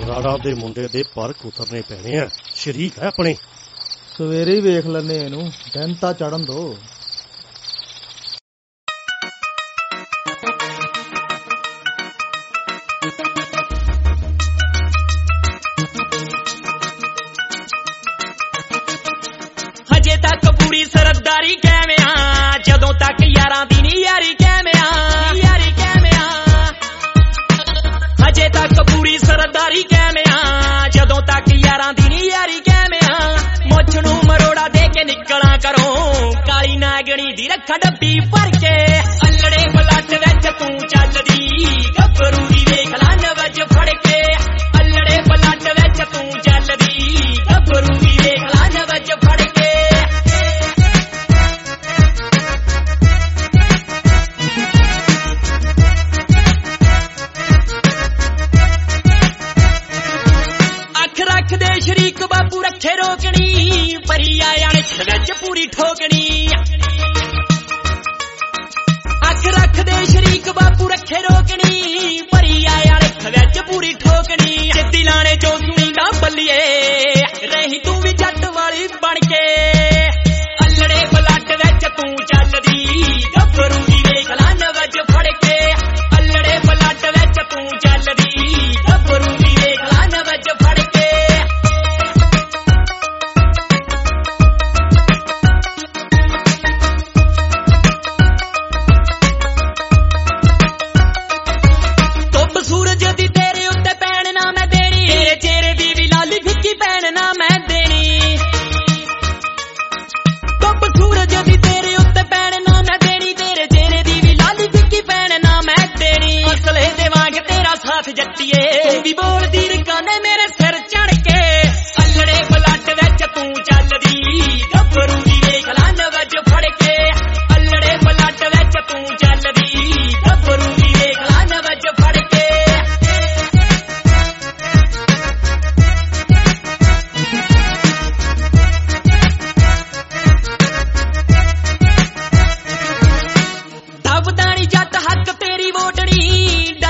ਰਾਣਾ ਦੇ ਮੁੰਡੇ ਦੇ ਪਰ ਕੁਤਰਨੇ ਪੈਣੇ ਆ। ਸ਼ਰੀਕ ਹੈ ਆਪਣੇ। ਸਵੇਰੇ ਹੀ ਵੇਖ ਲੈਨੇ ਇਹਨੂੰ, ਦਿਨ ਤਾਂ ਚੜਨ ਦੋ। ਹਜੇ ਤੱਕ ਪੂਰੀ ਸਰਦਾਰੀ ਕਿਵੇਂ ਆ, ਜਦੋਂ ਤੱਕ ਯਾਰਾਂ ਦੀ ਨੀ ਯਾਰੀ ਕਿਵੇਂ ਆ, ਯਾਰੀ ਕਿਵੇਂ ਆ। ਹਜੇ ਤੱਕ ਪੂਰੀ ਸਰਦਾਰੀ ਕਿਵੇਂ ਆ, ਜਦੋਂ ਤੱਕ ਯਾਰਾਂ ਦੀ ਨੀ ਯਾਰੀ ਕਿਵੇਂ ਆ। ਮੁੱਛ ਨੂੰ ਮਰੋੜਾ ਦੇ ਕੇ ਨਿਕਲਾਂ ਕਰੋ, ਕਾਲੀ ਨਾਗਣੀ ਦੀ ਰੱਖਾਂ ਡੱਬੀ ਭਰ ਕੇ। ਅਲੜੇ ਬਲੱਡ ਵਿੱਚ ਤੂੰ ਚੱਲਦੀ, ਗੱਭਰੂ ਦੀ ਵੇਖ ਲਾ ਨਵਜ ਫੜ ਕੇ। ਅਲੜੇ ਬਲੱਡ ਵਿੱਚ ਤੂੰ ਚੱਲਦੀ, ਗੱਭਰੂ ਦੀ ਵੇਖ ਲਾ ਨਵਜ ਫੜ ਕੇ। ਰੱਖਦੇ ਸ਼ਰੀਕ ਬਾਪੂ ਰੱਖੇ ਰੋਕਣੀ, ਪਰੀ ਆਇਆ ਵਿੱਚ ਪੂਰੀ ਠੋਕਣੀ। ਅੱਖ ਰੱਖਦੇ ਸ਼ਰੀਕ ਬਾਪੂ ਰੱਖੇ ਰੋਕਣੀ, ਪਰੀ ਆਇਆ ਵਿੱਚ ਪੂਰੀ ਠੋਕਣੀ। ਸਿੱਧੀ ਲਾਣੇ ਚੋਂ ਸੁਣੀ ਨਾ ਬੱਲੀਏ, ਰਹੀ ਤੂੰ ਵੀ ਜੱਟ ਵਾਲੀ ਬਣ ਕੇ। ਅਲੜੇ ਬਲੱਡ ਵਿੱਚ ਤੂੰ ਚੱਲਦੀ, ਗੱਭਰੂ ਦੀ ਵੇਖ ਲਾ ਨਵਜ ਫੜ ਕੇ। ਅਲੜੇ ਬਲੱਡ ਵਿੱਚ ਤੂੰ ਚੱਲਦੀ, ਗੱਭਰੂ ਦੀ ਵੇਖ ਲਾ ਨਵਜ ਫੜ ਕੇ। ਸੂਰਜ ਦੀ ਤੇਰੇ ਉੱਤੇ ਪੈਣ ਨਾ ਮੈਂ ਦੇਣੀ, ਤੇਰੇ ਚਿਹਰੇ ਦੀ ਵੀ ਲਾਲੀ ਫਿੱਕੀ ਪੈਣ ਨਾ ਮੈਂ ਦੇਣੀ। ਧੁੱਪ ਸੂਰਜ ਦੀ ਤੇਰੇ ਉੱਤੇ ਪੈਣ ਨਾ ਮੈਂ ਦੇਣੀ, ਤੇਰੇ ਚਿਹਰੇ ਦੀ ਵੀ ਲਾਲੀ ਫਿੱਕੀ ਪੈਣ ਨਾ ਮੈਂ ਦੇਣੀ। ਅਸਲੇ ਦੇਵਾਂਗੇ ਤੇਰਾ ਸਾਥ ਜੱਟੀਏ, ਤੂੰ ਵੀ ਬੋਲਦੀ ਰਕਾਨੇ ਮੇਰੇ ਸਿਰ ਚੜ ਕੇ। ਅਲੜੇ ਬਲੱਡ ਵਿੱਚ ਤੂੰ ਚੱਲਦੀ, ਗੱਭਰੂ ਦੀ ਵੇਖ ਲਾ ਨਵਜ ਫੜ ਕੇ। ਅਲੜੇ ਬਲੱਡ ਵਿੱਚ ਤੂੰ ਚੱਲਦੀ, ਗੱਭਰੂ ਦੀ ਵੇਖ ਲਾ ਨਵਜ ਫੜ ਕੇ। ਦਬਦਾਣੀ ਜੱਟ ਹੱਕ ਤੇਰੀ ਵੋਟਣੀ,